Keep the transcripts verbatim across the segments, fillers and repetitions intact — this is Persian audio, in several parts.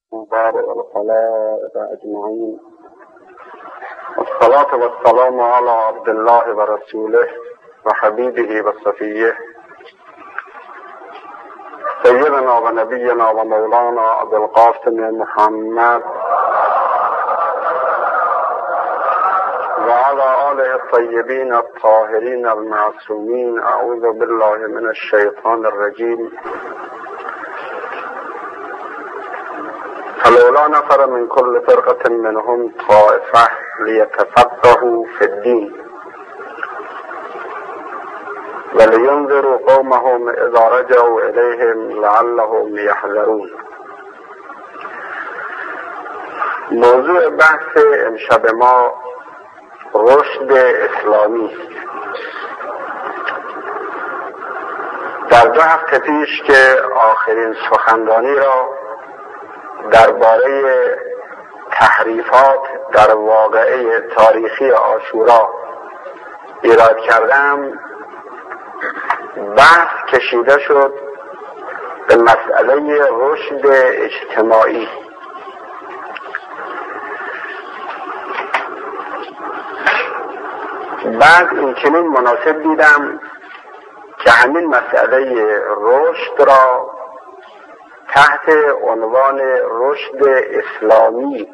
وبارئ الخلائق أجمعين، والصلاة والسلام على عبد الله ورسوله وحبيبه وصفيه سيدنا ونبينا ومولانا أبي القاسم محمد وعلى آله الطيبين الطاهرين المعصومين. أعوذ بالله من الشيطان الرجيم. فلولا نفر من كل فرقة منهم طائفة ليتفقهوا في الدين ولينذروا قومهم إذا رجعوا إليهم لعلهم يحذرون. موضوع بحث امشب ما رشد اسلامی. در دو هفته پیش که آخرین سخنرانی را درباره تحریفات در واقعه تاریخی عاشورا ایراد کردم، بحث کشیده شد به مسئله رشد اجتماعی. بعد این چنین مناسب دیدم که همین مسئله رشد را تحت عنوان رشد اسلامی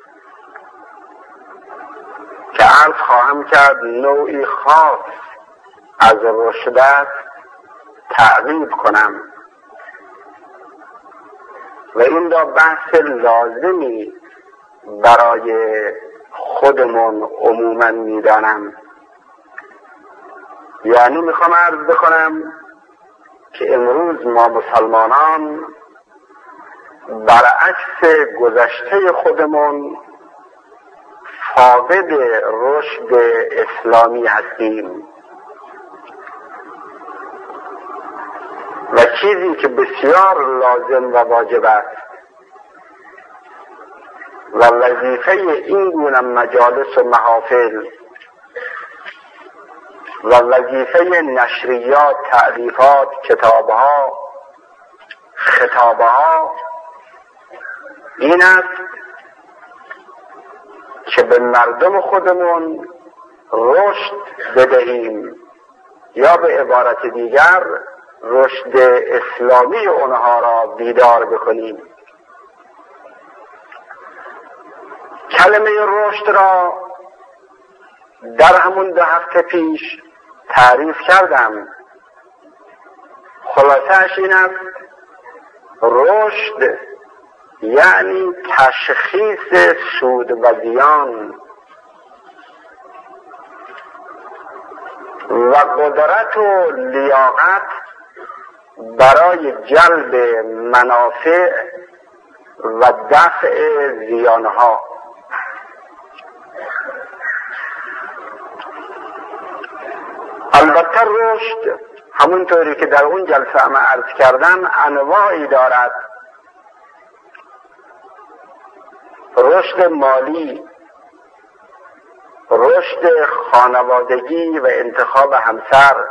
که عرض خواهم کرد نوعی خاص از رشد تعقیب کنم و این را بحث لازمی برای خودمون عموما میدانم. یعنی میخوام عرض بکنم که امروز ما مسلمانان برعکس گذشته خودمون فاقد رشد اسلامی هستیم و چیزی که بسیار لازم و واجب است و وظیفه این گونه مجالس و محافل و وظیفه نشریات، تألیفات، کتابها، خطابها این است که به مردم خودمون رشد بدهیم یا به عبارت دیگر رشد اسلامی اونها را بیدار بکنیم. کلمه رشد را در همون دو هفته پیش تعریف کردم. خلاصه‌اش این است: رشد یعنی تشخیص سود و زیان و قدرت و لیاقت برای جلب منافع و دفع زیانها. البته رشد همونطوری که در اون جلسه هم عرض کردم انواعی دارد: رشد مالی، رشد خانوادگی و انتخاب همسر،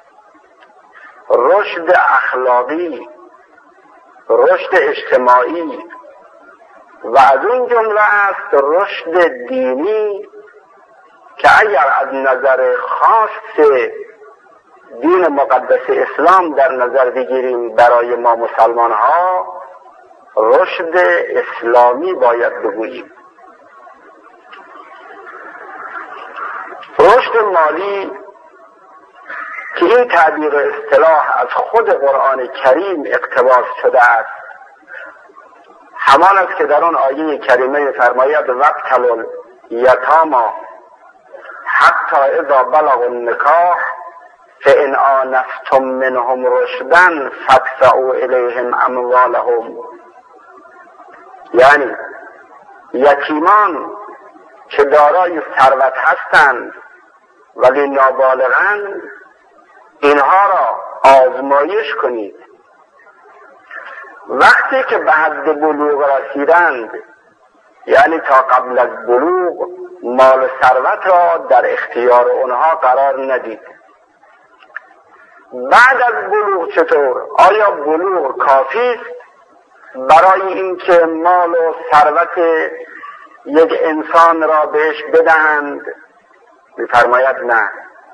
رشد اخلاقی، رشد اجتماعی و از اون جمله است رشد دینی که اگر از نظر خاص دین مقدس اسلام در نظر بگیریم برای ما مسلمان ها رشد اسلامی باید بگوییم. رشد مالی که این تعبیر اصطلاح از خود قرآن کریم اقتباس شده است، همان است که در آن آیه کریمه فرماید وابتلوا الیتامی حتی اذا بلغوا النکاح فإن آنستم منهم رشدا فادفعوا الیهم اموالهم. یعنی یتیمان که دارای ثروت هستند ولی نابالغند، اینها را آزمایش کنید. وقتی که به حد بلوغ رسیدند، یعنی تا قبل از بلوغ، مال و ثروت را در اختیار اونها قرار ندید. بعد از بلوغ چطور؟ آیا بلوغ کافی است برای اینکه مال و ثروت یک انسان را بهش بدهند؟ می‌فرماید نه،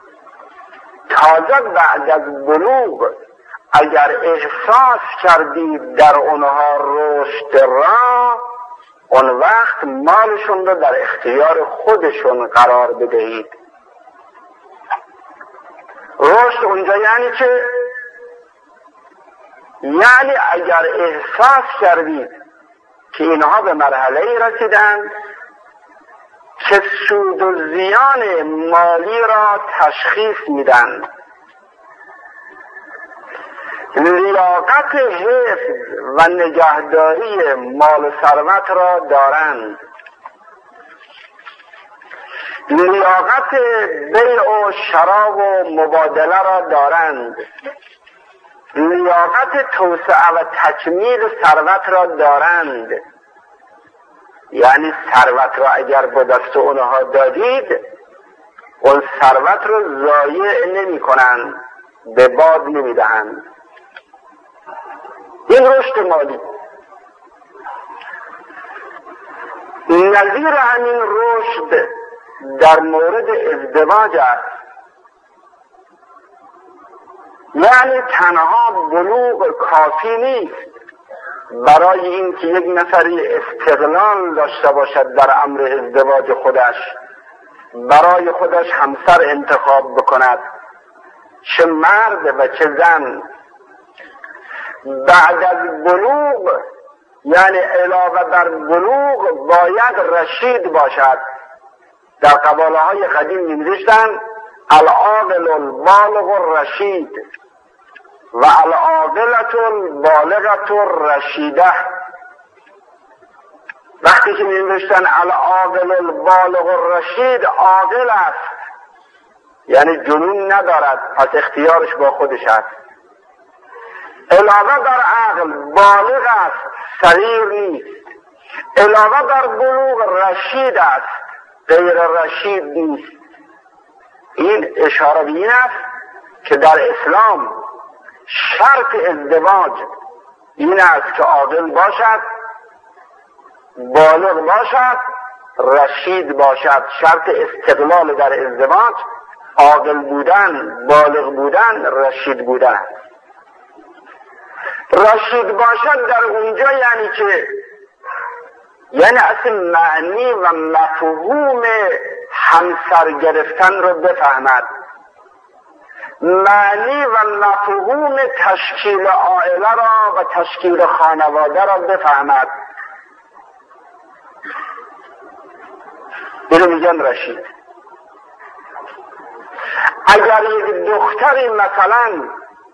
تازه بعد از بلوغ اگر احساس کردید در اونها رشد را، اون وقت مالشون رو در اختیار خودشون قرار بدهید. رشد اونجا یعنی چه؟ یعنی اگر احساس کردید که اینها به مرحله رسیدند که سود و زیان مالی را تشخیص میدن، لیاقت حفظ و نگهداری مال و ثروت را دارند، لیاقت بیع و شراب و مبادله را دارند، لیاقت توسعه و تکمیل ثروت را دارند. یعنی ثروت را اگر به دست اونها دادید، اون ثروت را ضایع نمی کنند، به باد نمی دهند. این رشد مالی. نظیر همین رشد در مورد ازدواج است. یعنی تنها بلوغ کافی نیست برای اینکه یک نفری استقلال داشته باشد در امر ازدواج خودش، برای خودش همسر انتخاب بکند، چه مرد و چه زن. بعد از بلوغ، یعنی علاوه بر بلوغ، باید رشید باشد. در قباله های قدیم می‌نوشتند العاقل البالغ الرشید و العاقلة البالغة الرشیده. وقتی که می‌نوشتند العاقل البالغ الرشید، عاقل است، یعنی جنون ندارد، پس اختیارش با خودش است. علاوه بر عقل بالغ است، صغیر نیست. علاوه بر بلوغ رشید است، غیر رشید نیست. این اشاره به این است که در اسلام شرط ازدواج این است که عاقل باشد، بالغ باشد، رشید باشد. شرط استقلال در ازدواج عاقل بودن، بالغ بودن، رشید بودن. رشید باشد در اونجا یعنی که یعنی اصل معنی و مفهوم همسر گرفتن رو بفهمد، معنی و مفهوم تشکیل عائله را و تشکیل خانواده را بفهمد. اینو میگن رشید. اگر یک دختری مثلا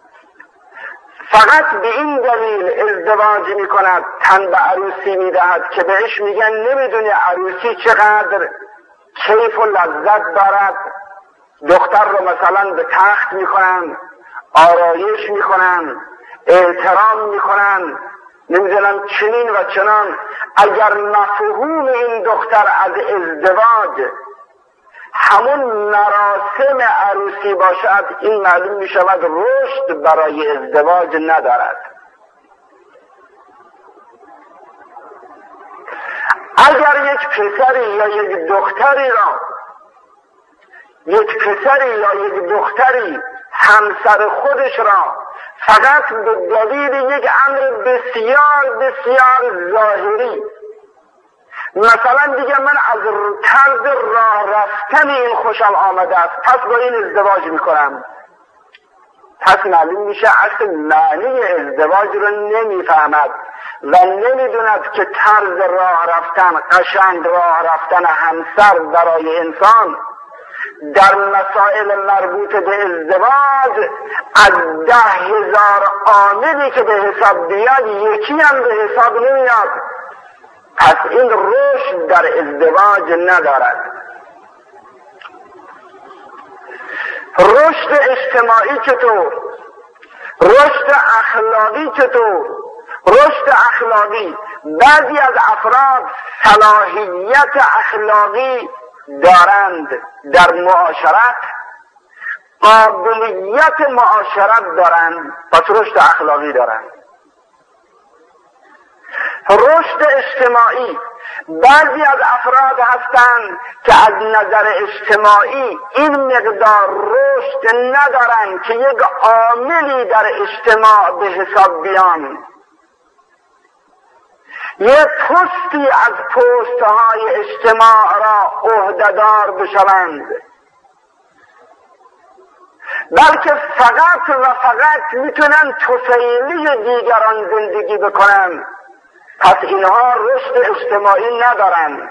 فقط به این دلیل ازدواج می کند، تن به عروسی می دهد که بهش میگن نمیدونی عروسی چقدر کیف و لذت دارد، دختر رو مثلا به تخت می کنن، آرایش می کنن، احترام می کنن، نمیدونم چنین و چنان. اگر مفهوم این دختر از ازدواج همون مراسم عروسی باشد، این معلوم می شود رشد برای ازدواج ندارد. اگر یک پسری یا یک دختری را یک پسری یا یک دختری همسر خودش را فقط به دلیل یک امر بسیار بسیار ظاهری، مثلا دیگه من از طرز راه رفتن این خوشم آمده است، پس با این ازدواج میکنم، پس معلوم میشه اصل معنی ازدواج رو نمیفهمد و نمیدوند که طرز راه رفتن، قشنگ راه رفتن همسر برای انسان در مسائل مربوط به ازدواج از ده هزار عاملی که به حساب بیاد یکی هم به حساب نمیاد. پس این رشد در ازدواج ندارد. رشد اجتماعی چطور؟ رشد اخلاقی چطور؟ رشد اخلاقی، بعضی از افراد صلاحیت اخلاقی دارند در معاشرت، قابلیت معاشرت دارند، پس رشد اخلاقی دارند. رشد اجتماعی، بعضی از افراد هستند که از نظر اجتماعی این مقدار رشد ندارند که یک عاملی در اجتماع به حساب بیان، یک پستی از پست‌های اجتماع را عهده‌دار بشوند، بلکه فقط و فقط میتونن طفیلی دیگران زندگی بکنن. پس اینها رشد اجتماعی ندارند.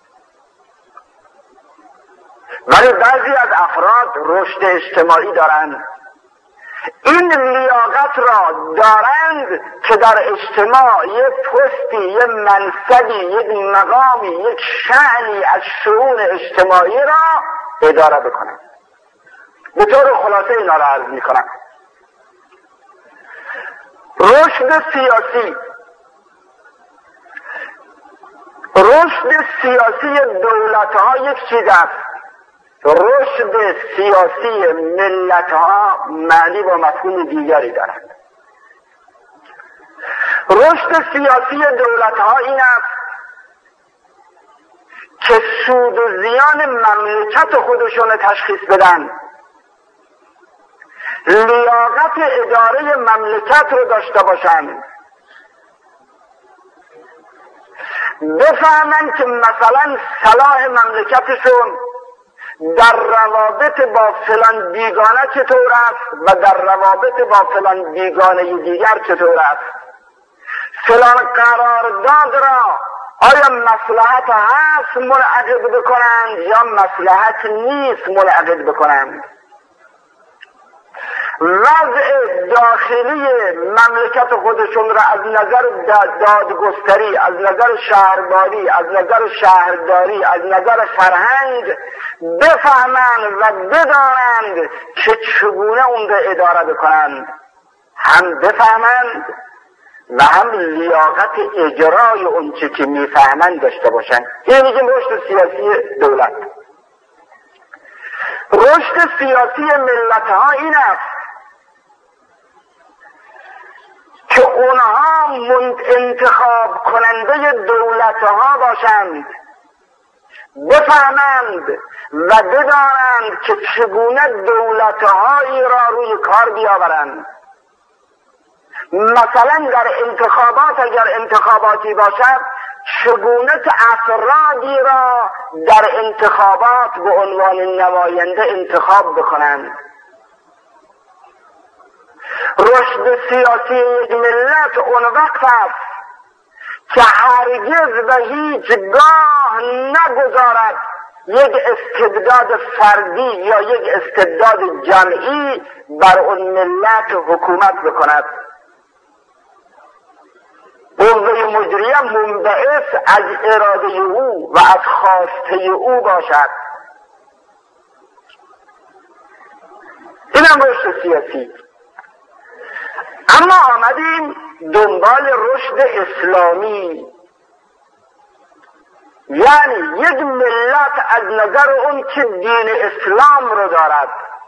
ولی بعضی از افراد رشد اجتماعی دارند. این لیاقت را دارند که در اجتماع یک پستی، یک منصبی، یک مقامی، یک شأنی از شؤون اجتماعی را اداره بکنند. به طور خلاصه اینا را عرض میکنم. رشد سیاسی، رشد سیاسی دولت‌ها یک چیز است، رشد سیاسی ملت‌ها معنی و مفهوم دیگری دارد. رشد سیاسی دولت‌ها این است که سود و زیان مملکت خودشون تشخیص بدن، لیاقت اداره مملکت رو داشته باشند، بفهمن که مثلا صلاح مملکتشون در روابط با فلان بیگانه چطور است و در روابط با فلان بیگانه دیگر چطور است، فلان قرارداد را آیا مصلحت هست منعقد بکنند یا مصلحت نیست منعقد بکنند، وضع داخلی مملکت خودشون را از نظر دادگستری، از نظر شهرداری، از نظر شهرداری، از نظر فرهنگ بفهمند و بدانند که چگونه اون را اداره بکنند، هم بفهمند و هم لیاقت اجرای اون چه که میفهمند داشته باشند. این میگیم رشد سیاسی دولت. رشد سیاسی ملت‌ها این است که اونها انتخاب کننده دولت‌ها باشند، بفهمند و بدانند که چگونه دولت‌هایی را روی کار بیاورند. مثلا در انتخابات اگر انتخاباتی باشد چگونه که افرادی را در انتخابات به عنوان نماینده انتخاب بکنند. رشد سیاسی یک ملت اون وقت است که هرگز و هیچگاه نگذارد یک استبداد فردی یا یک استبداد جمعی بر اون ملت حکومت بکند. قوه مجریه منبعث از اراده او و از خواسته او باشد. اینم رشد سیاسی. اما آمدیم دنبال رشد اسلامی، یعنی یک ملت از نظر اون که دین اسلام رو دارد،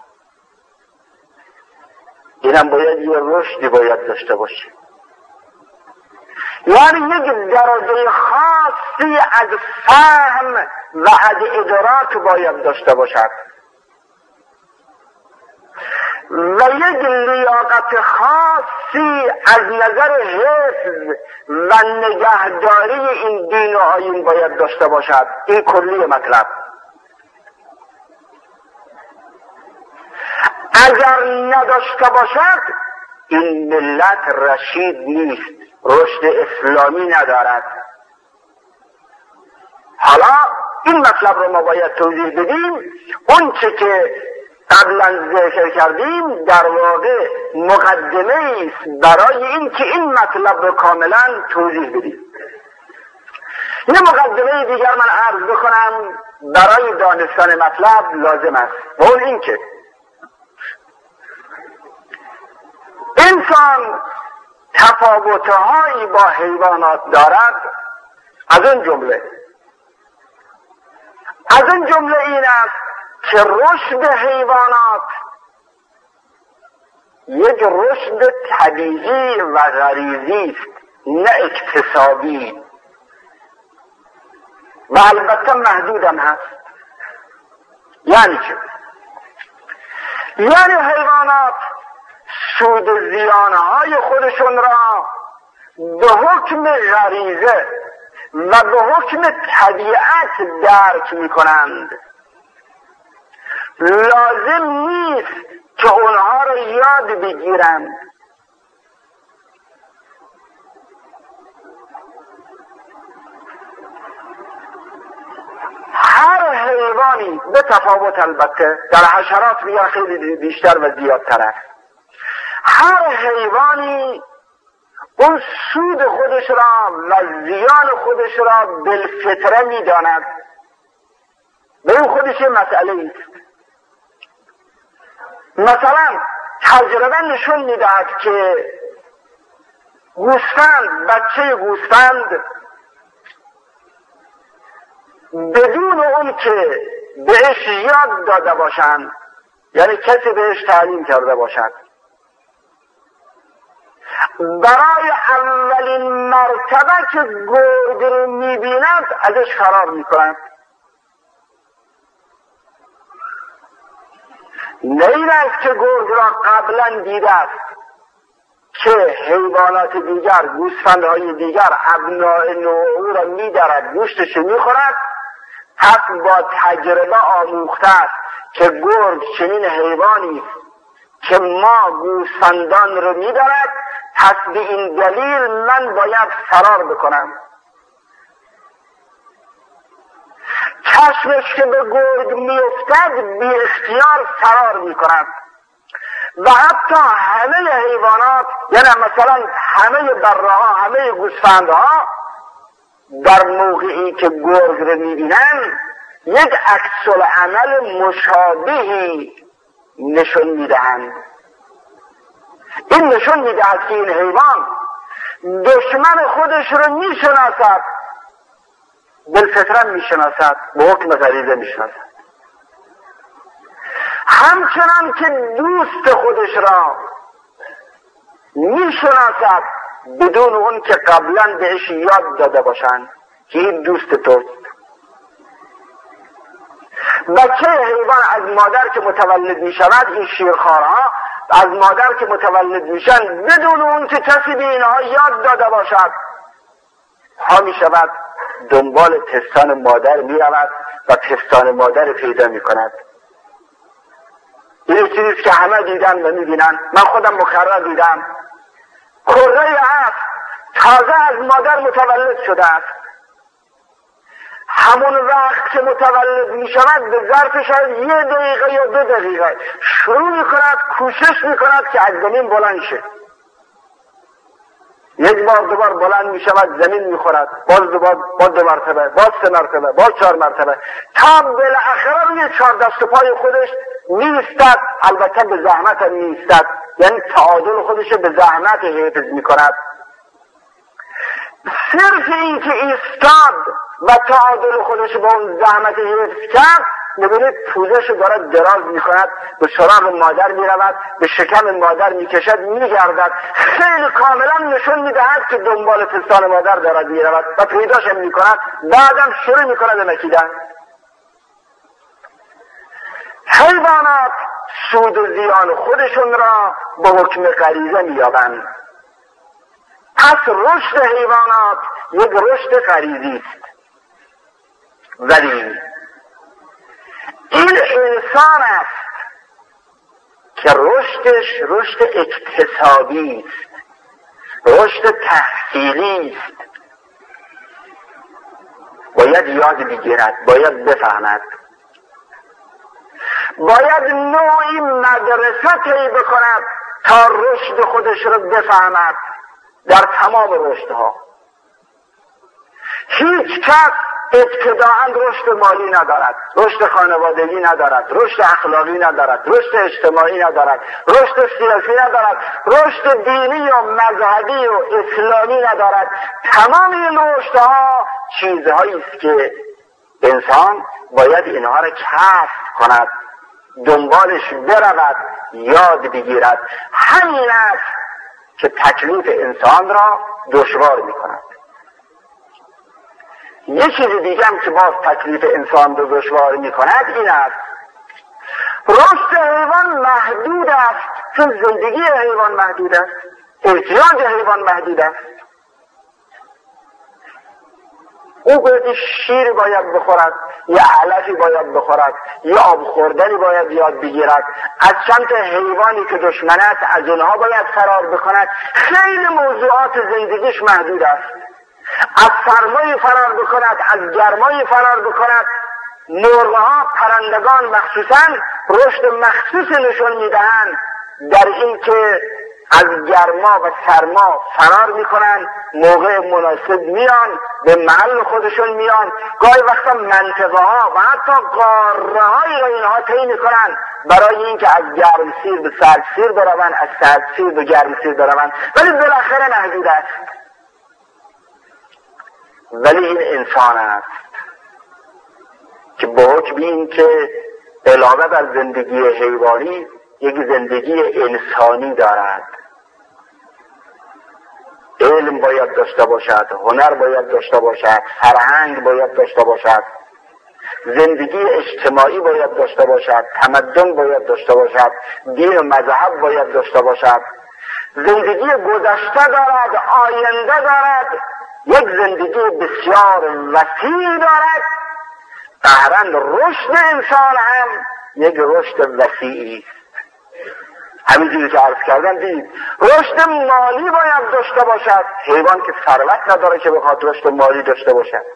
اینم باید یه رشدی باید داشته باشه، یعنی یک درجه خاصی از فهم و از ادراک باید داشته باشد و یک لیاقت خاصی از نظر حفظ و نگهداری این دین و آیین باید داشته باشد. این کلی مطلب. اگر نداشته باشد این ملت رشید نیست، رشد اسلامی ندارد. حالا این مطلب رو ما باید توضیح بدیم. اون چه که قبلا ذکر کردیم در واقع مقدمه است برای این که این مطلب رو کاملا توضیح بدیم. یه مقدمه دیگر من عرض بکنم برای دانستن مطلب لازم است، و اون این که انسان تفاوت‌هایی با حیوانات دارد. از اون جمله از اون جمله این است که رشد حیوانات یک رشد طبیعی و غریزی است. نه اکتسابی، و البته محدودم هست. یعنی چه؟ یعنی حیوانات سود و زیانهای خودشون را به حکم غریزه و به حکم طبیعت درک می کنند. لازم نیست که اونها را یاد بگیرند. هر حیوانی به تفاوت، البته در حشرات میگن خیلی بیشتر و زیادتر است، هر حیوانی اون سود خودش را و زیان خودش را بالفطره میداند. به این خودش یه مسئله است. مثلا تجربه نشون میدهد که گوسفند، بچه گوسفند بدون اون که بهش یاد داده باشند، یعنی کسی بهش تعلیم کرده باشد، برای اولین مرتبه که گرگ رو میبیند ازش فرار میکند. نه این است که گرگ را قبلا دیده است که حیوانات دیگر، گوسفندهای دیگر ابناء نوع او را میدرد، گوشتش میخورد، پس با تجربه آموخته است که گرگ چنین حیوانی که ما گوسفندان رو میدارد، پس به این دلیل من باید فرار بکنم. چشمش که به گرگ میافتد بی اختیار فرار میکند. و حتی همه حیوانات، یعنی مثلا همه بره‌ها، همه گوسفندها در موقعی که گرگ رو میبینن یک عکس العمل مشابهی نشون میدهند. این نشون میدهد که این حیوان دشمن خودش رو میشناسد، بالفطره میشناسد، به حکم غریزه میشناسد. همچنان که دوست خودش را میشناسد بدون اون که قبلا بهش یاد داده باشند که این دوست توست. بچه حیوان از مادر که متولد می شود، این شیرخوارها از مادر که متولد میشن بدون اون که کسی به اینها یاد داده باشد، ها می شود دنبال پستان مادر می رود و پستان مادر پیدا می کند. این چیزی که همه دیدن و می بینن. من خودم مکرر دیدم. کره است تازه از مادر متولد شده است. همون وقت که متولد می شود به ظرف شاید یه دقیقه یا دو دقیقه شروع می کند کوشش می کند که از زمین بلند شه. یک بار دو بار بلند می شود، زمین می خورد، باز دو بار، باز دو مرتبه، باز سه مرتبه، باز چهار مرتبه، تا بالاخره روی چهار دست و پای خودش می ایستد. البته به زحمت هم می ایستد، یعنی تعادل خودش به زحمت حفظ می کند. صرف این که ایستاد و تعادل خودش با اون زحمت حفظ کرد، میبینید پوزش دارد دراز میکند، به سراغ مادر میرود، به شکم مادر میکشد، میگردد، خیلی کاملا نشون میدهد که دنبال پستان مادر دارد میرود و پیداش هم میکند. بعدم شروع میکند به مکیدن. حیوانات سود و زیان خودشون را به حکم غریزه مییابند. پس رشد حیوانات یک رشد غریزی است. ولی این انسان است که رشدش رشد اکتسابی است، رشد تحصیلی است. باید یاد بگیرد، باید بفهمد، باید نوعی مدرسه طی بکند تا رشد خودش رو بفهمد. در تمام رشدها هیچ کس ابتداعا رشد مالی ندارد، رشد خانوادگی ندارد، رشد اخلاقی ندارد، رشد اجتماعی ندارد، رشد سیاسی ندارد، رشد دینی و مذهبی و اسلامی ندارد. تمام این رشدها چیزهایی است که انسان باید اینها را کسب کند، دنبالش برود، یاد بگیرد. همین است که تکلیف انسان را دشوار می کند. یه چیز دیگه هم که باز تکلیف انسان رو دشوار می کند این است: رشد حیوان محدود است، چون زندگی حیوان محدود است، احتیاج حیوان محدود است. او باید شیر باید بخورد، یا علفی باید بخورد، یا آب خوردنی باید یاد بگیرد، از چند حیوانی که دشمن است از اونها باید فرار بکند. خیلی موضوعات زندگیش محدود است. از سرمایی فرار بکند، از گرمایی فرار بکند. مرغ‌ها، پرندگان مخصوصا رشد مخصوص نشون میدهند در این که از گرما و سرما فرار میکنن، موقع مناسب میان، به محل خودشون میان. گاهی وقتا منطقه ها و حتی قاره هایی را اینها طی میکنن برای اینکه از گرم سیر به سرد سیر بروند، از سرد سیر به گرم سیر بروند، ولی بالاخره محدود است. ولی این انسان است که با حکم این که علاوه بر زندگی حیوانی یک زندگی انسانی دارد. علم باید داشته باشد، هنر باید داشته باشد، فرهنگ باید داشته باشد، زندگی اجتماعی باید داشته باشد، تمدن باید داشته باشد، دین و مذهب باید داشته باشد، زندگی گذشته دارد، آینده دارد، یک زندگی بسیار وسیع دارد. قهرن رشد انسان هم یک رشد وسیعی است. همینجوری که عرض کردم دید رشد مالی باید داشته باشد. حیوان که ثروت نداره که بخواد رشد مالی داشته باشد.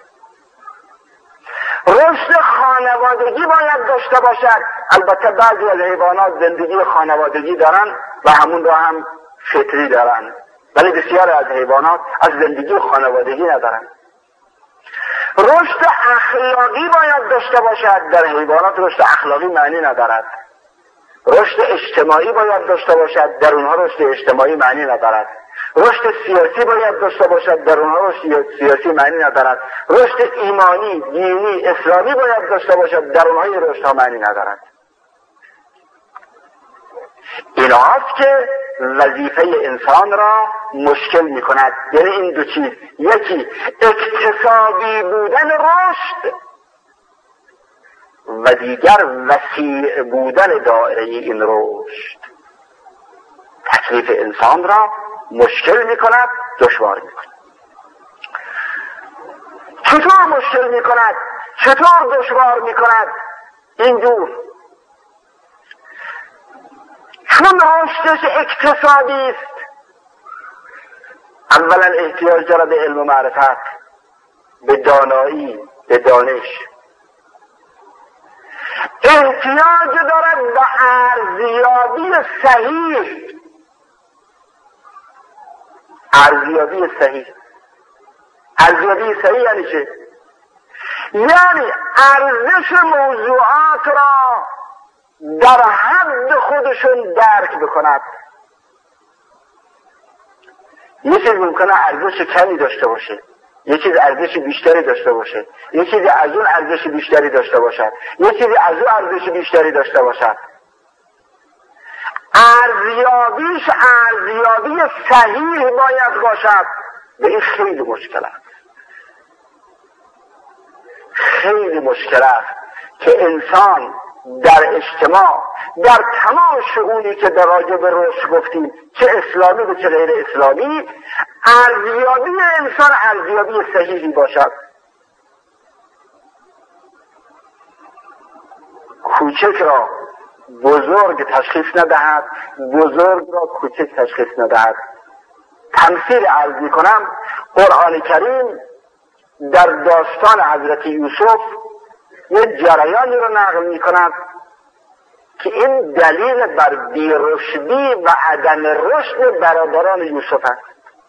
رشد خانوادگی باید داشته باشد. البته بعضی از حیوانات زندگی خانوادگی دارن و همون را هم فطری دارن، ولی بسیار از حیوانات از زندگی خانوادگی ندارن. رشد اخلاقی باید داشته باشد. در حیوانات رشد اخلاقی معنی ندارد. رشد اجتماعی باید داشته باشد، در اونها رشد اجتماعی معنی ندارد. رشد سیاسی باید داشته باشد، در اونها رشد سیاسی معنی ندارد. رشد ایمانی، دینی، اسلامی باید داشته باشد، در اونها این رشد ها معنی ندارد. این هاست که وظیفه انسان را مشکل می کند. یعنی این دو چیز، یکی اکتسابی بودن رشد و دیگر وسیع بودن دایره این رشد، تکلیف انسان را مشکل می کند، دشوار می کند. چطور مشکل می کند؟ چطور دشوار می کند؟ اینجور چون رشدش اکتسابی است، اولا احتیاج دارد به علم و معرفت، به دانایی، به دانش. احتیاج دارد به ارزیابی صحیح. ارزیابی صحیح ارزیابی صحیح یعنی چه؟ یعنی ارزش موضوعات را در حد خودشون درک بکند. یه چیز ممکنه ارزش کمی داشته باشه، یه چیز ارزش بیشتری داشته باشه، یه چیزی از اون ارزش بیشتری داشته باشد، یه چیزی از اون ارزش بیشتری داشته باشد. ارزیابیش ارزیابی صحیح باید باشد. به این خیلی مشکل است، خیلی مشکل است که انسان در اجتماع، در تمام شئونی که در راجع به رشد گفتیم، چه اسلامی و چه غیر اسلامی، ارزیابی انسان ارزیابی صحیحی باشد. کوچک را بزرگ تشخیص ندهد، بزرگ را کوچک تشخیص ندهد. تمثیل عرض می کنم، قرآن کریم در داستان حضرت یوسف یه جریانی رو نقل می کند که این دلیل بر بیرشدی و عدم رشد برادران یوسف است.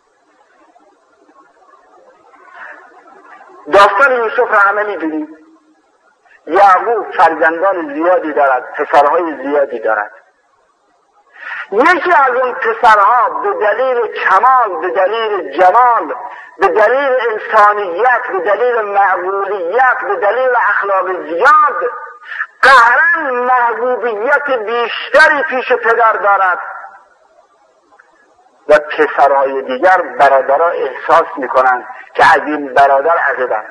داستان یوسف را همه می دونید. یعقوب فرزندان زیادی دارد، پسرهای زیادی دارد. یکی از اون پسرها به دلیل کمال، به دلیل جمال، به دلیل انسانیت، به دلیل معقولیت، به دلیل اخلاق زیاد، قهرن محبوبیت بیشتری پیش پدر دارد و پسرهای دیگر برادرها احساس میکنند که از این برادر عقیدن.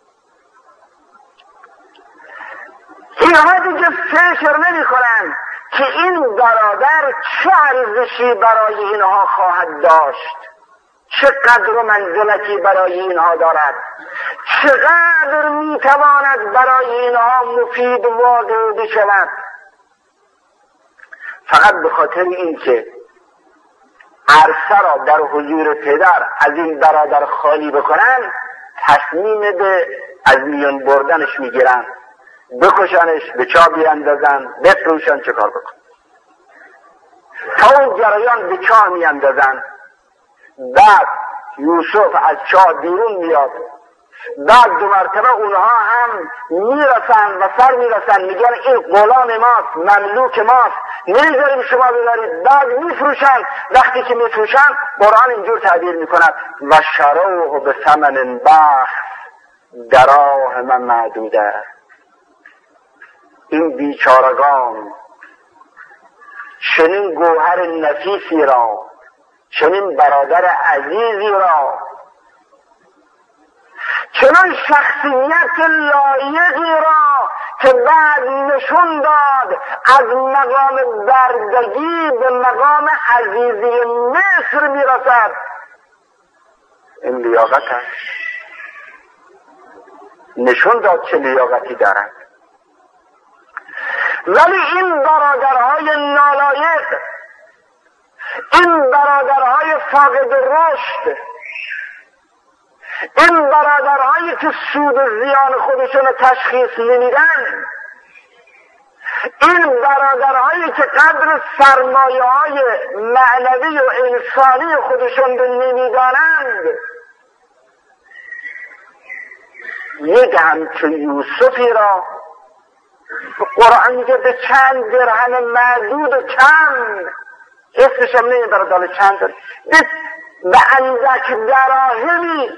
اینها دیگه فکر نمی کنند که این برادر چه ارزشی برای اینها خواهد داشت، چه قدر و منزلتی برای اینها دارد، چقدر میتواند برای اینها مفید واقع بشود. فقط به خاطر اینکه عرصه را در حضور پدر از این برادر خالی بکنن، تصمیم به از میان بردنش میگیرن، بکشنش، به چاه بیاندازن، بفروشن، چه کار بکن. تا اون جریان به چاه میاندازن. بعد یوسف از چاه بیرون میاد، بعد دو مرتبه اونها هم میرسن و سر میرسن، میگن این غلام ماست، مملوک ماست، نمیذاریم شما ببرید. بعد میفروشن. وقتی که میفروشن قرآن اینجور تعبیر میکند و شروه به ثمن بخس دراهم معدوده. این بیچارگان چنین گوهر نفیسی را، چنین برادر عزیزی را، چنان شخصیت لایقی را که بعد نشون داد از مقام بردگی به مقام عزیزی مصر میرسد، این لیاقت است. نشون داد چه لیاقتی دارد. ولی این برادرهای نالایق، این برادرهای فاقد رشد، این برادرهایی که سود و زیان خودشون رو تشخیص نمیدن، این برادرهایی که قدر سرمایه های معنوی و انسانی خودشون رو نمیدانند، یک همچون یوسفی را قرآن میگه به چند درهم معدود و کم، اسمش هم نمیبره داله چند داره، به اندک دراهمی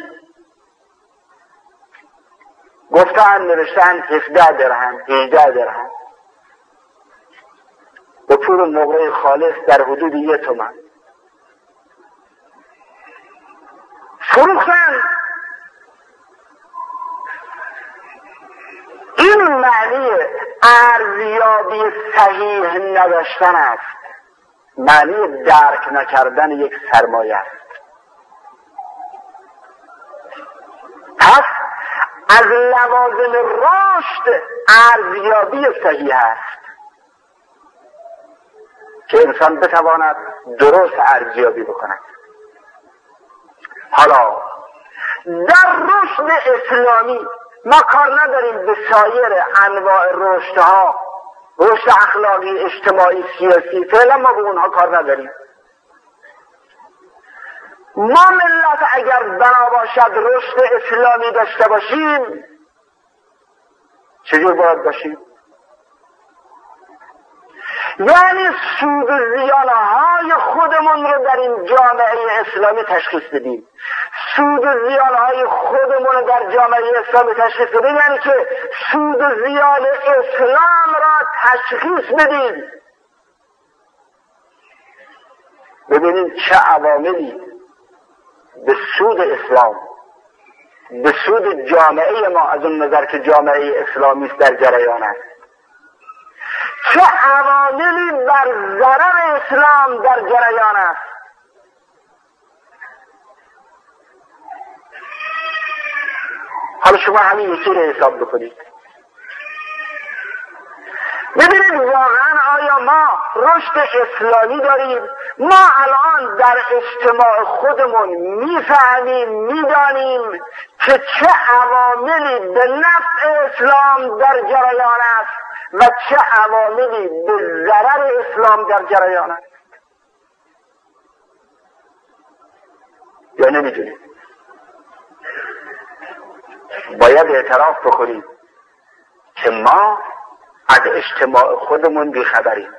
گفتن نوشتن هفده درهم، هجده درهم، به پول نقره خالص در حدود یه تومن فروختن. این معنی ارزیابی صحیح نداشتن است، معنی درک نکردن یک سرمایه است. پس از لوازم رشد ارزیابی صحیح است که انسان بتواند درست ارزیابی بکند. حالا در رشد اسلامی ما کار نداریم به سایر انواع رشدها، رشد اخلاقی، اجتماعی، سیاسی، فعلا ما به اونها کار نداریم. ما ملت اگر بنا باشد رشد اسلامی داشته باشیم، چجور باید باشیم؟ یعنی سود و زیانهای خودمون رو در این جامعه اسلامی تشخیص بدیم. سود و زیانهای خودمون رو در جامعه اسلامی تشخیص بدیم یعنی که سود و زیان اسلام را تشخیص بدیم. ببینید چه عواملی به سود اسلام، به سود جامعه ما از اون نظر که جامعه اسلامی است در جریان است، چه عواملی بر ضرر اسلام در جریان است. حالا شما همین یکی رو حساب بکنید، ببینید واقعا آیا ما رشد اسلامی داریم؟ ما الان در اجتماع خودمون میفهمیم، میدانیم که چه عواملی به نفع اسلام در جریان است و چه عواملی به ضرر اسلام در جریان است؟ یا نمیدونیم؟ باید اعتراف بکنیم که ما از اجتماع خودمون بیخبریم.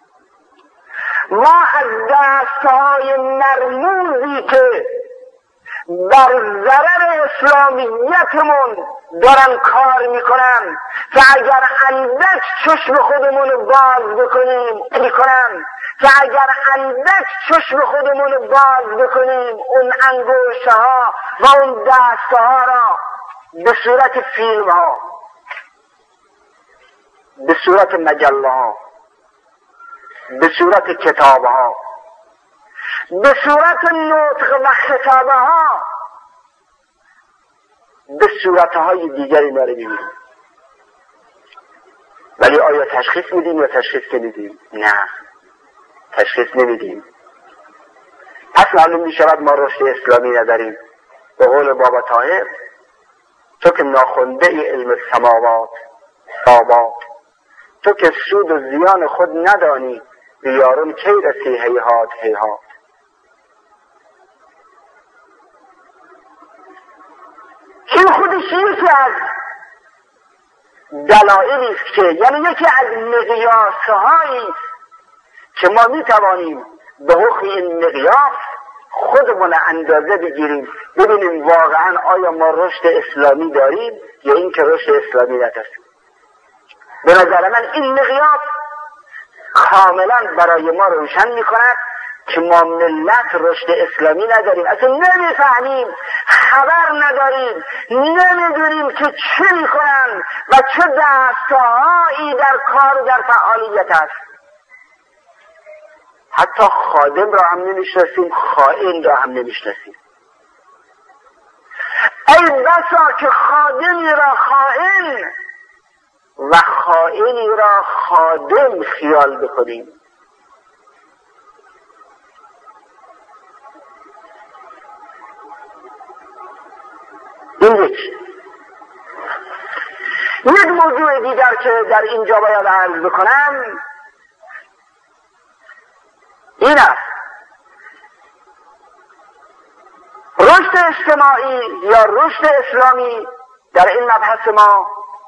ما از دستهای مرموزی که بر ضرر اسلامیتمون دارن کار میکنن که اگر اندک چشم خودمون رو باز بکنیم میکنن که اگر اندک چشم خودمون رو باز بکنیم اون انگشت ها و اون دست ها را به صورت فیلم ها، به صورت مجله ها، به صورت کتاب ها، به صورت نطق و خطابه ها، به صورتهای دیگری ما رو می‌بینیم. ولی آیا تشخیص میدیم یا تشخیص نمیدیم؟ نه، تشخیص نمیدیم. پس معلوم میشود ما رشد اسلامی نداریم. به قول بابا طاهر، تو که ناخونده ای علم سماوات تابات، تو که سود و زیان خود ندانی، بیارون کی رسی هیهات هیهات. این خودش یکی از دلایلی است که یعنی یکی از مقیاس‌هایی که ما میتوانیم به حکم این مقیاس خودمون اندازه بگیریم، ببینیم واقعا آیا ما رشد اسلامی داریم یا این که رشد اسلامی نداریم. به نظر من این مقیاس کاملا برای ما روشن میکند که ما ملت رشد اسلامی نداریم، اصلا نمیفهمیم، خبر نداریم، نمیدونیم که چه میکنن و چه دستهایی در کار و در فعالیت است. حتی خادم را هم نمیشناسیم، خائن را هم نمیشناسیم. ای بسا که خادمی را خائن و خائنی را خادم خیال بکنیم. این یک یک موضوع دیگر که در اینجا باید عرض بکنم این است: رشد اجتماعی یا رشد اسلامی در این مبحث ما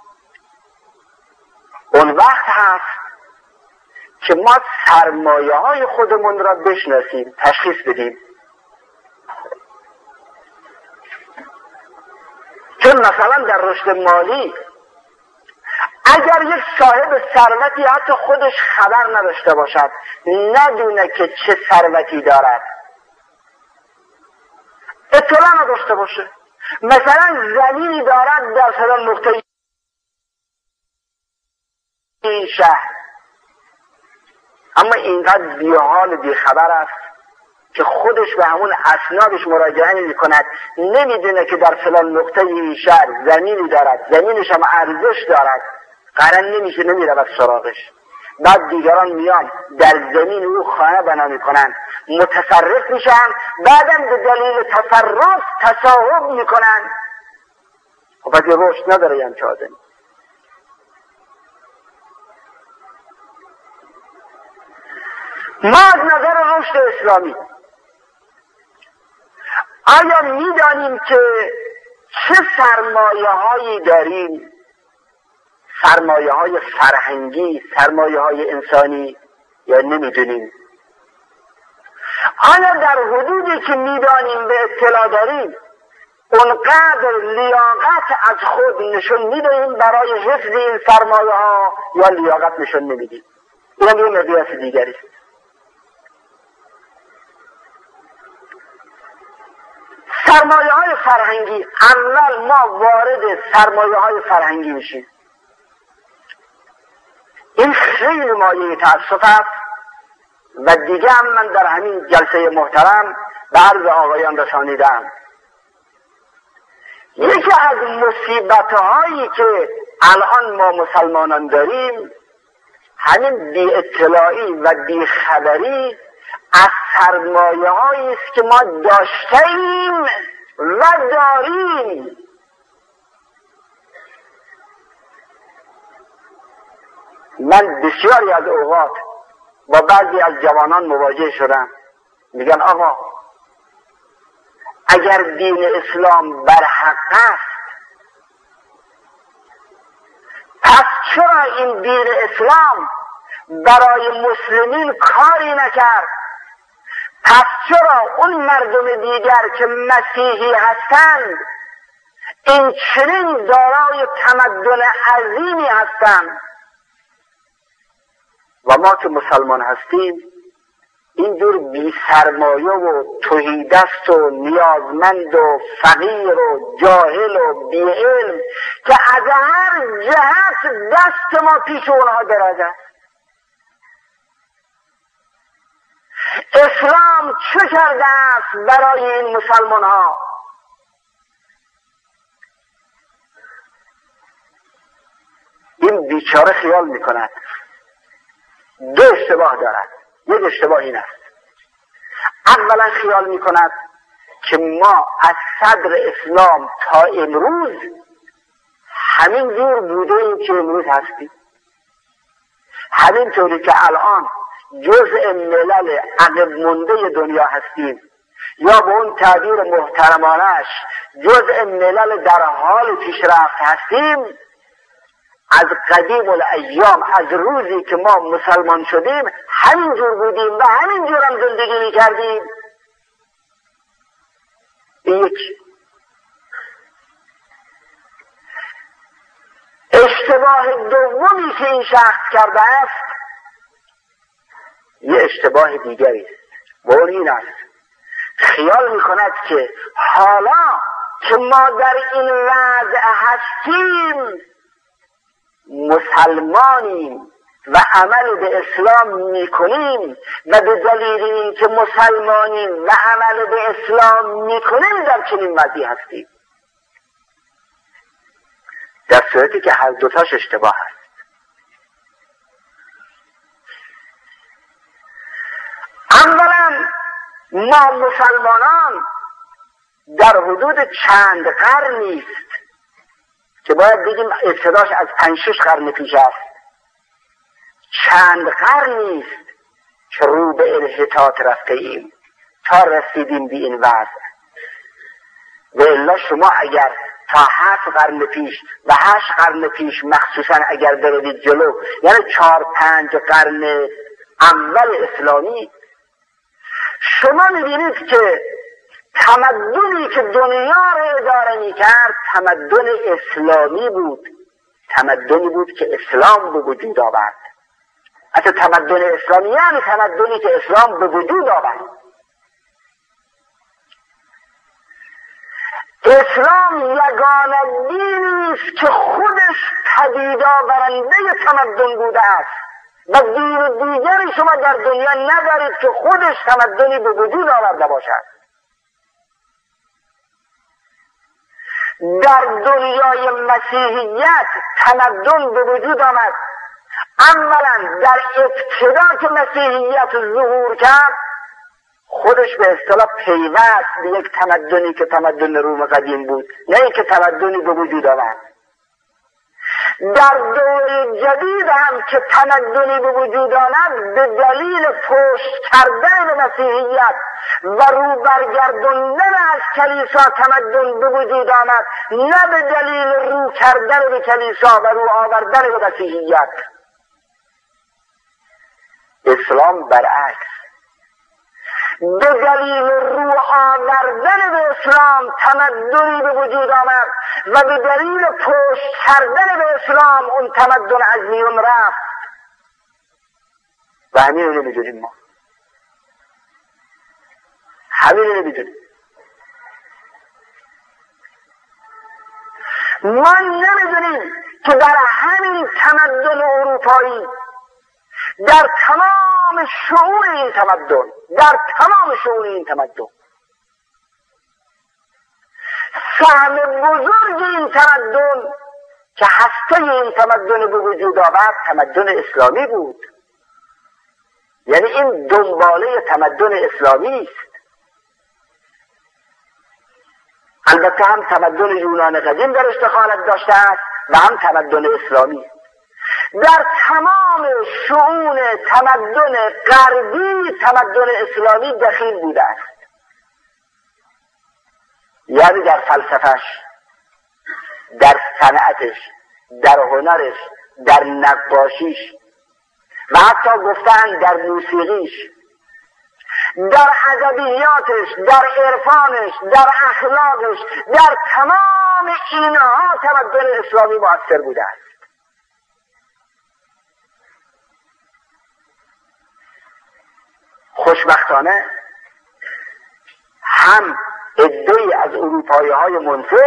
اون وقت هست که ما سرمایه های خودمون را بشناسیم، تشخیص بدیم. چون مثلا در رشد مالی اگر یک صاحب ثروتی حتی خودش خبر نداشته باشد، ندونه که چه ثروتی دارد، اطلاع نداشته باشه، مثلا زمینی دارد در فلان نقطه این شهر، اما اینقدر بی‌حال بی‌خبر است که خودش به همون اسنادش مراجعه نمی کند، نمیدونه که در فلان نقطه این شهر زمینی دارد، زمینش هم ارزش دارد، قرن نمیشه، نمیرود سراغش. بعد دیگران میان در زمین او خانه بنا میکنن، متصرف میشن، بعدم به دلیل تصرف تصاحب میکنن. خب باید رشد نداره یعنی چه آدمی. ما از نظر رشد اسلامی آیا میدانیم که چه سرمایه هایی داریم؟ سرمایه های فرهنگی، سرمایه های انسانی، یا نمیدونیم؟ آیا در حدودی که میدانیم به اطلاع داریم اونقدر لیاقت از خود نشون میدهیم برای حفظ این سرمایه ها یا لیاقت نشون نمیدیم؟ این هم یه مقیاس دیگری است. سرمایه های فرهنگی، اول ما وارد سرمایه های فرهنگی میشیم. این خیلی مایه تأسف است و دیگه هم من در همین جلسه محترم به عرض آقایان رسانیدم. یکی از مصیبت هایی که الان ما مسلمانان داریم همین بی اطلاعی و بی خبری از سرمایه هایی است که ما داشتیم و داریم. من بسیاری از اوقات با بعضی از جوانان مواجه شدم، میگن آقا اگر دین اسلام بر حق است، پس چرا این دین اسلام برای مسلمین کاری نکرد؟ پس چرا اون مردم دیگر که مسیحی هستند این چنین دارای تمدن عظیمی هستند و ما که مسلمان هستیم اینجور بی سرمایه و تهیدست و نیازمند و فقیر و جاهل و بی علم که از هر جهت دست ما پیش اونها دراز است. اسلام چه کرده است برای این مسلمان ها؟ این بیچاره خیال میکند دو اشتباه دارد. یک اشتباه این است، اولا خیال میکند که ما از صدر اسلام تا امروز همین جور بوده ایم که امروز هستیم، همین طوری که الان جزء ملل عقب مونده دنیا هستیم، یا به اون تعبیر محترمانش جزء ملل در حال پیشرفت هستیم. از قدیم الایام، از روزی که ما مسلمان شدیم همین جور بودیم و همین جور هم زندگی می کردیم. یک اشتباه دومی که این شخص کرده است یه اشتباه دیگری است و اون این است، خیال می کند که حالا که ما در این وضع هستیم مسلمانیم و عمل به اسلام میکنیم و به دلیل این که مسلمانیم و عمل به اسلام میکنیم در چنین وضعی هستیم، در صورتی که هر دوتاش اشتباه است. اولا ما مسلمانان در حدود چند قرنی است که باید بگیم ابتداش از پنج شش قرن پیش است، چند قرنی است که رو به انحطاط رفته ایم تا رسیدیم به این وضع. و الا شما اگر تا هفت قرن پیش و هشت قرن پیش مخصوصا اگر بروید جلو، یعنی چهار پنج قرن اول اسلامی، شما میبینید که تمدنی که دنیا رو اداره میکرد تمدن اسلامی بود، تمدنی بود که اسلام به وجود آورد. حتی تمدن اسلامی یعنی تمدنی که اسلام به وجود آورد. اسلام یگانه دینی است که خودش پدید آورنده تمدن بوده است و دین دیگری شما در دنیا ندارید که خودش تمدنی به وجود آورده باشد. در دنیای مسیحیت تمدن به وجود آمد. اولا در ابتدا که مسیحیت ظهور کرد خودش به اصطلاح پیوست به یک تمدنی که تمدن روم قدیم بود، نه اینکه تمدنی به وجود آمد. در دور جدید هم که تمدنی به وجود آمد به دلیل پشت کردن به مسیحیت و رو برگرداندن از کلیسا تمدن به وجود آمد، نه به دلیل رو کردن به کلیسا و رو آوردن به مسیحیت. اسلام برعکس، به دلیل رو آوردن به اسلام تمدنی به وجود آمد و به دلیل پشت کردن به اسلام اون تمدن از میون رفت. و همین رو نمیدونیم، ما همین رو نمیدونیم. ما نمیدونیم که در همین تمدن اروپایی، در تمام شعور این تمدن، در تمام شعور این تمدن، سهم بزرگ این تمدن که هسته این تمدن به وجود آورد تمدن اسلامی بود. یعنی این دنباله تمدن اسلامی است. البته هم تمدن یونان قدیم درش دخالت داشته است و هم تمدن اسلامی. در تمام شؤون تمدن غربی تمدن اسلامی دخیل بوده است. یعنی در فلسفهش، در صنعتش، در هنرش، در نقاشیش و حتی گفتن در موسیقیش، در ادبیاتش، در عرفانش، در اخلاقش، در تمام تمام اینها تمدن اسلامی مؤثر بوده است. خوشبختانه هم عده‌ای از اروپایی های منصف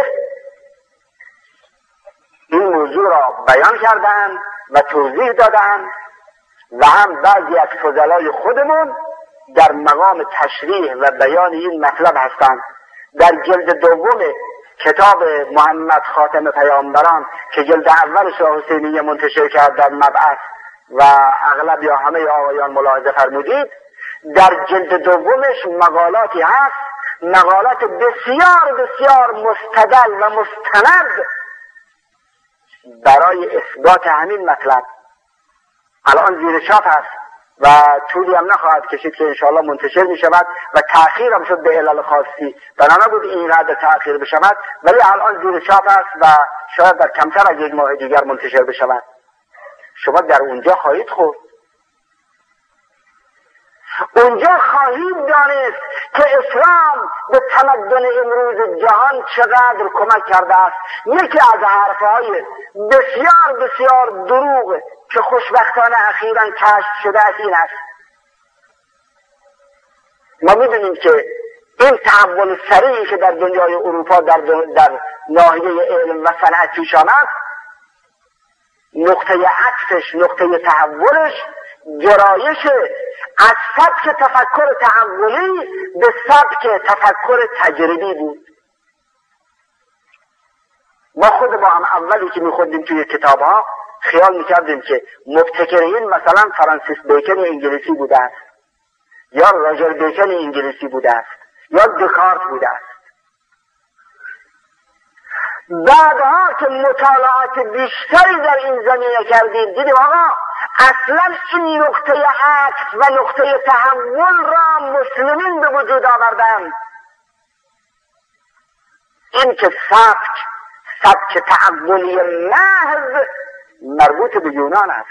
این موضوع را بیان کردند و توضیح دادند و هم بعضی از فضلای خودمون در مقام تشریح و بیان این مطلب هستند. در جلد دوم کتاب محمد خاتم پیامبران که جلد اولش را حسینیه منتشر کرد در مبعث و اغلب یا همه آقایان ملاحظه فرمودید، در جلد دومش مقالاتی هست، مقالات بسیار بسیار مستدل و مستند برای اثبات همین مطلب. الان زیر چاپ است و طولی هم نخواهد کشید که انشاءالله منتشر می شود و تأخیر هم شد به علل خاصی، بنا نبود اینقدر تأخیر بشود، ولی الان زیر چاپ است و شاید در کمتر از یک ماه دیگر منتشر بشود. شما در اونجا خواهید خورد، اونجا خواهید دانست که اسلام به تمدن امروز جهان چقدر کمک کرده است. یکی از حرفهای بسیار بسیار دروغ که خوشبختانه اخیراً کشف شده است این است: ما میدونیم که این تحول سریعی که در دنیای اروپا در, در ناحیه علم و صنعت پیش آمد، نقطه عطفش، نقطه تحولش گرایش از سبک تفکر تحولی به سبک تفکر تجربی بود. ما خود ما هم اولی که میخوندیم توی کتاب ها خیال میکردیم که مبتکرین مثلا فرانسیس بیکن انگلیسی بوده است، یا راجر بیکن انگلیسی بوده است، یا دکارت بوده است. بعدها که مطالعات بیشتری در این زمینه کردیم دیدیم آقا اصلا این نقطه عطف و نقطه تحول را مسلمین به وجود آوردند. این که سبک سبک تحولی محض مربوط به یونان است.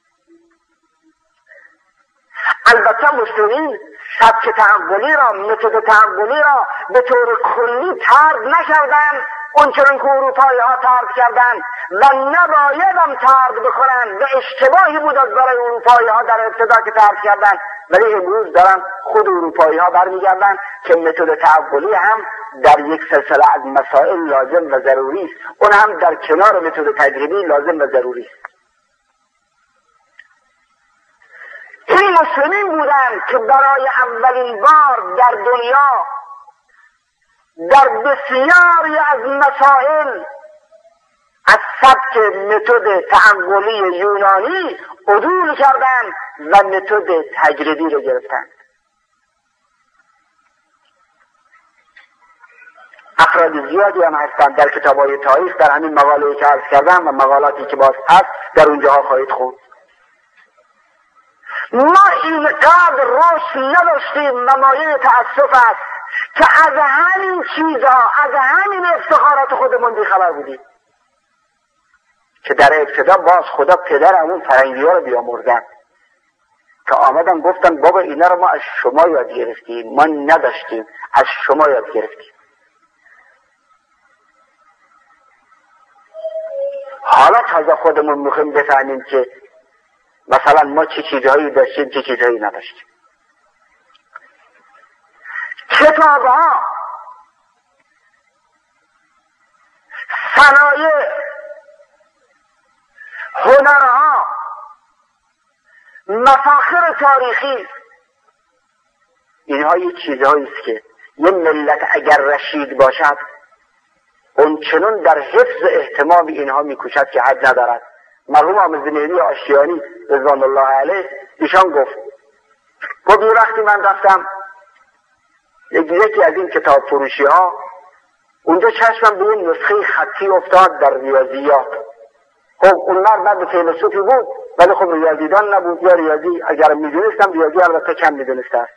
البته مسلمین سبک تحولی را، متد تحولی را به طور کلی طرد نکردند اونچنان که اروپایی ها طرد کردند و نباید هم طرد بکنند و اشتباهی بود از برای اروپایی ها در ابتدا که طرد کردند، ولی امروز دارن خود اروپایی ها برمیگردند که متد تحولی هم در یک سلسله از مسائل لازم و ضروری است، اون هم در کنار متد تجربی لازم و ضروری است. این مسلمین بودند که برای اولین بار در دنیا در بسیاری از مسائل از سبک متد تعقلی یونانی عدول کردند و متد تجربی رو گرفتند. افراد زیادی هم هستند در کتاب‌های تاریخ، در همین مقاله‌ای که عرض کردم و مقالاتی که باز هست در اونجاها خواهید خوند. ما اینقدر رشد نداشتیم و مایه تأسف است که از همین چیزها، از همین افتخارات خودمون بیخبر بودیم که در ابتدا باز خدا پدرمون فرنگی ها رو بیاموردن که آمدن گفتن بابا اینا رو ما از شما یاد گرفتیم، ما نداشتیم، از شما یاد گرفتیم. حالا تازه خودمون میخوایم بفهمیم که مثلا ما چه چیزهایی داشتیم چه چیزهایی نداشتیم. کتاب ها، صنایع، هنرها، مفاخر تاریخی، اینها یه چیزهایی است که یه ملت اگر رشید باشد اون چنون در حفظ اهتمام اینها میکوشد که حد ندارد. مرحوم حامد زنیری آشتیانی رضوان الله علیه ایشان گفت گفت یه وقتی من رفتم یکی از این کتاب فروشی ها، اونجا چشمم به این نسخه خطی افتاد در ریاضیات. خب اون مرد فیلسوفی بود ولی خب ریاضیدان نبود یا ریاضی اگر میدونستم ریاضی البته کم میدونسته است.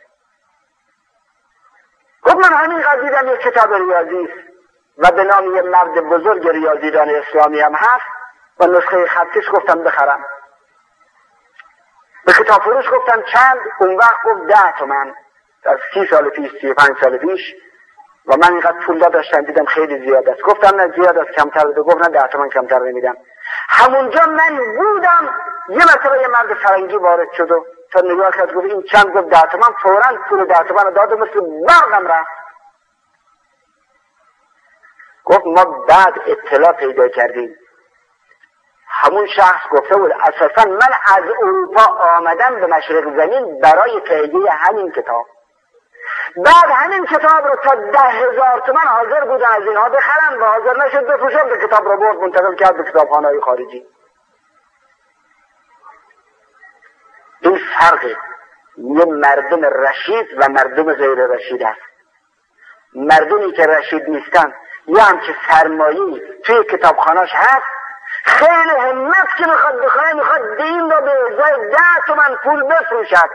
گفت من همین قدیدم یک کتاب ریاضی است و به نام یک مرد بزرگ ریاضیدان اسلامی هم هست و نسخه خطیش گفتم بخرم. به کتاب فروش گفتم چند؟ اون وقت گفت ده تومن. در سی سال پیش، سی پنج سال پیش و من اینقدر پول داشتم دیدم خیلی زیاد است. گفتم نه زیاد است، کمتر بده. گفت نه ده تومن کمتر نمیدم. همونجا من بودم یه مرتبه یه مرد فرنگی وارد شد و تا نگاه کرد گفت این چند؟ گفت ده تومن. فوراً پول ده تومن داد و مثل برقم رفت. گفت ما بعد اطلاع پیدا کردیم همون شخص گفته بود اساسا من از اروپا آمدم به مشرق زمین برای تهیه همین کتاب. بعد همین کتاب رو تا ده هزار تومن حاضر بودن از اینها بخرم و حاضر نشد بفروشم. به کتاب رو برد منتقل کرد به کتابخانه‌های خارجی. این فرق یه مردم رشید و مردم غیر رشید است. مردمی که رشید نیستن یا هم که سرمایه‌ای توی کتابخانه‌اش هست، خیلی همت که میخواد بخونه میخواد دین رو به ازای ده تومن پول بفروشد.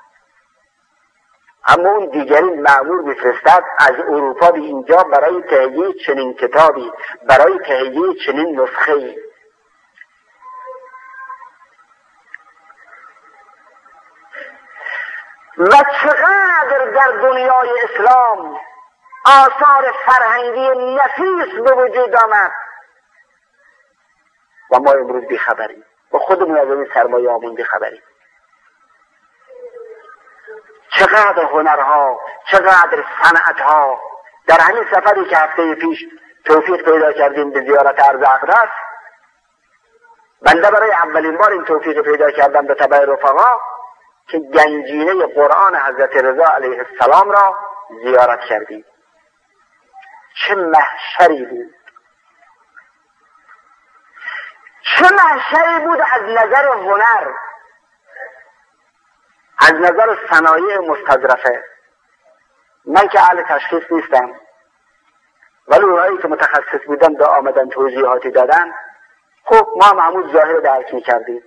اما اون دیگرین مأمور میفرستد از اروپا به اینجا برای تهیه چنین کتابی، برای تهیه چنین نسخه‌ای. و چقدر در دنیای اسلام آثار فرهنگی نفیس به وجود آمد و ما امروز بیخبریم و خودمون از این سرمایه آمون بیخبریم. چقدر هنرها، چقدر صنعتها. در همین سفری که هفته پیش توفیق پیدا کردیم به زیارت ارض اقدس، بنده برای اولین بار این توفیق پیدا کردم به تبع رفقا که گنجینه قرآن حضرت رضا علیه السلام را زیارت کردیم. چه محشری بود، چه محشری بود از نظر هنر، از نظر صنایع مستظرفه. من که اهل تشخیص نیستم، ولی اونهایی که متخصص بودن دا آمدن توضیحاتی دادن. خب ما معمول ظاهر درک می‌کردیم.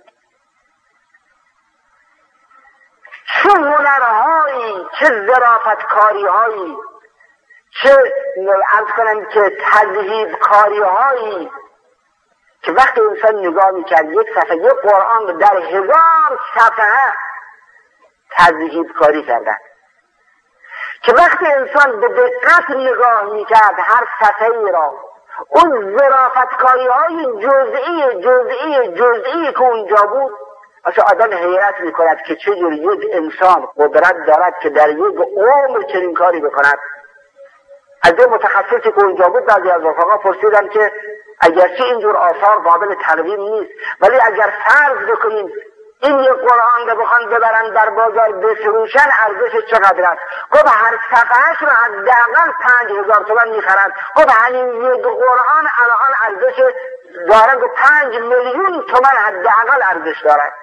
چه هنرهایی، چه ظرافتکاری‌هایی، چه عرض کنم که تذهیب‌کاری‌هایی که وقتی انسان نگاه می‌کرد یک صفحه یک قرآن رو در هزار صفحه تذهیب کاری کردن، که وقتی انسان به دقت نگاه میکرد هر صفحه ای را، اون ظرافتکاری های جزئی جزئی جزئی که اونجا بود، اصلا آدم حیرت میکند که چجوری یک انسان قدرت دارد که در یک عمر چنین کاری بکند. از این متخصصی که اونجا بود بعضی از رفقا پرسیدن که اگرچه اینجور آثار قابل تقویم نیست، ولی اگر فرض بکنیم این یک قرآن رو بخوان ببرن در بازار بفروشن ارزش چقدر است؟ خب هر صفحهش رو حداقل پنج هزار تومان میخرن. خب همین یک قرآن الان ارزش دارد و پنج میلیون تومان حداقل ارزش دارد.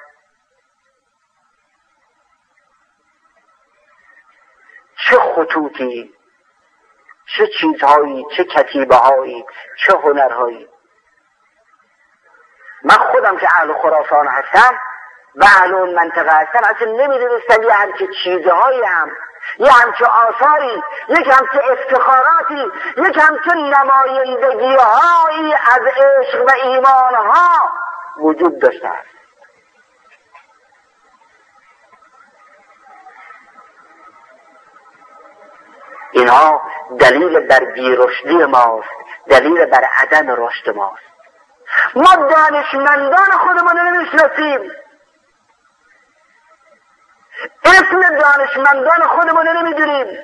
چه خطوطی، چه چیزهایی، چه کتیبه هایی، چه هنرهایی. من خودم که اهل خراسان هستم و اهل اون منطقه هستم اصلا نمیدونستم یه همچه چیزهایی هم، یه همچه آثاری، یک همچه افتخاراتی، یک همچه نمایندگی هایی از عشق و ایمان ها وجود داشته است. اینها دلیل بر بیرشدی ماست، دلیل بر عدم رشد ماست. ما دانشمندان خودمون نمیشناسیم، اسم دانشمندان خودمون نمیدونیم،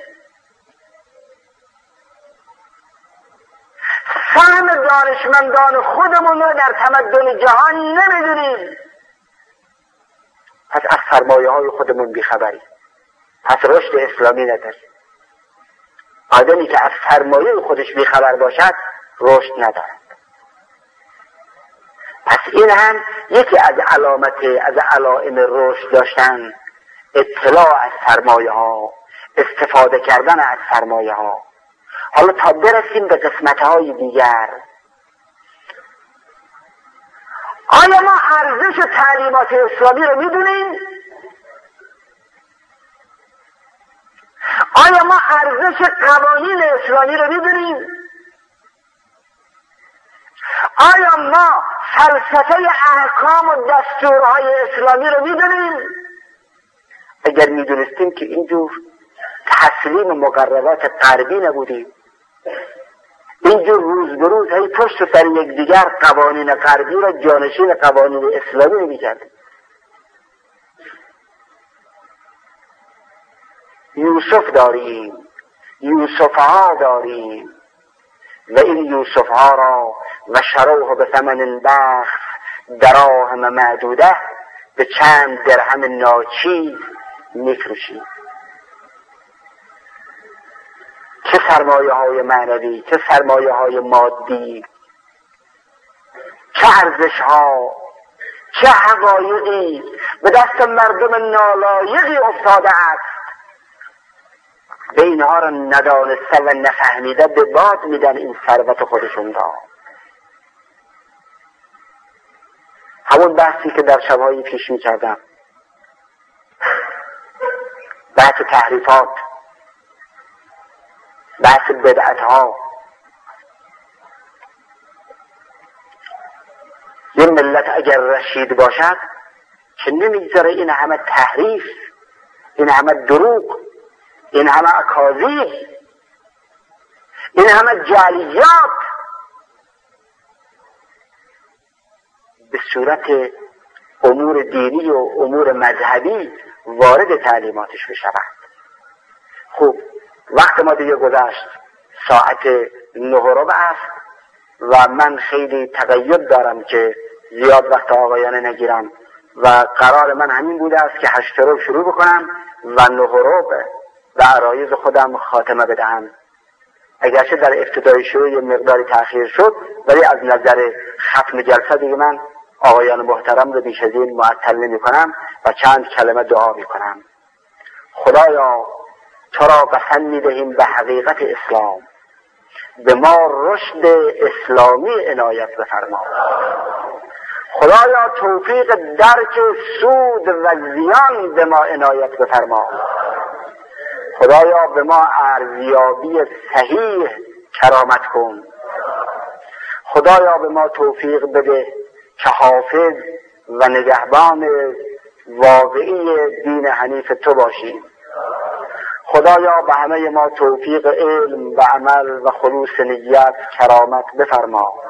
فهم دانشمندان خودمون رو در تمدن جهان نمیدونیم. پس از سرمایه های خودمون بیخبریم، پس رشد اسلامی نداریم. آدمی که از سرمایه خودش بیخبر باشد رشد ندارد. پس این هم یکی از علامت از علائم رشد داشتن، اطلاع از سرمایه ها، استفاده کردن از سرمایه ها. حالا تا برسیم به قسمت های دیگر، آیا ما ارزش تعلیمات اسلامی رو میدونیم؟ آیا ما ارزش قوانین اسلامی رو میدونیم؟ آیا ما فلسفه احکام و دستورهای اسلامی رو میدونیم؟ اگر میدونستیم که اینجور تسلیم مقررات غربی نبودیم، اینجور روز به روز هی پشت سر یک دیگر قوانین غربی را جانشین قوانین اسلامی میکرد. یوسف داریم، یوسف ها داریم و این یوسف ها را و شروه به ثمن بخس دراهم معدوده به چند درهم ناچیز میفروشیم. چه سرمایه های معنوی، چه سرمایه های مادی، چه ارزش ها، چه حقایقی به دست مردم نالایقی افتاده است. به اینها را ندانسته و نفهمیده به باد میدن این ثروت خودشون را. همون بحثی که در شبهای پیش میکردم، بحث تحریفات، بحث بدعت ها. یه ملت اگر رشید باشد که نمیگذاره این همه تحریف، این همه دروغ، این همه اکاذیب، این همه جعلیات به صورت امور دینی و امور مذهبی وارد تعلیماتش بشود. خوب، وقت ما دیگه گذشت، ساعت نه و ربع است و من خیلی تقید دارم که زیاد وقت آقایانه نگیرم و قرار من همین بوده است که هشت ربع شروع بکنم و نه و ربع به عرایض خودم خاتمه بدهم. اگرچه در ابتدای شروع یه مقداری تأخیر شد، ولی از نظر ختم جلسه دیگه من آقایان محترم رو بیش از این معطل نمی کنم و چند کلمه دعا می کنم. خدایا تو را قسم می دهیم به حقیقت اسلام، به ما رشد اسلامی عنایت بفرما. خدایا توفیق درک سود و زیان به ما عنایت بفرما. خدایا به ما ارزیابی صحیح کرامت کن. خدایا به ما توفیق بده که حافظ و نگهبان واقعی دین حنیف تو باشیم. خدایا به همه ما توفیق علم و عمل و خلوص نیت کرامت بفرما.